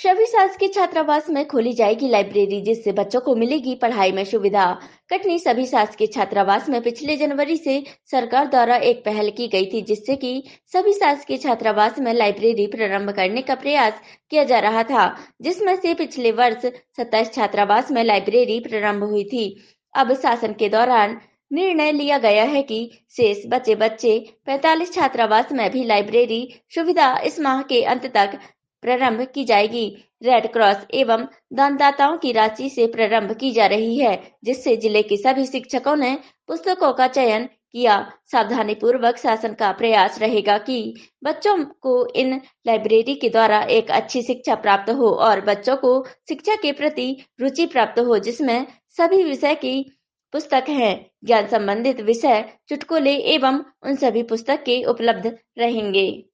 सभी शासकीय छात्रावास में खोली जाएगी लाइब्रेरी, जिससे बच्चों को मिलेगी पढ़ाई में सुविधा। कटनी सभी शासकीय छात्रावास में पिछले जनवरी से सरकार द्वारा एक पहल की गई थी, जिससे कि सभी शासकीय छात्रावास में लाइब्रेरी प्रारंभ करने का प्रयास किया जा रहा था, जिसमें से पिछले वर्ष 27 छात्रावास में लाइब्रेरी प्रारंभ हुई थी। अब शासन के दौरान निर्णय लिया गया है कि शेष बचे बच्चे 45 छात्रावास में भी लाइब्रेरी सुविधा इस माह के अंत तक प्रारंभ की जाएगी। रेड क्रॉस एवं दानदाताओं की राशि से प्रारंभ की जा रही है, जिससे जिले के सभी शिक्षकों ने पुस्तकों का चयन किया। सावधानी पूर्वक शासन का प्रयास रहेगा कि बच्चों को इन लाइब्रेरी के द्वारा एक अच्छी शिक्षा प्राप्त हो और बच्चों को शिक्षा के प्रति रुचि प्राप्त हो, जिसमें सभी विषय की पुस्तक हैं। ज्ञान संबंधित विषय, चुटकुले एवं उन सभी पुस्तक के उपलब्ध रहेंगे।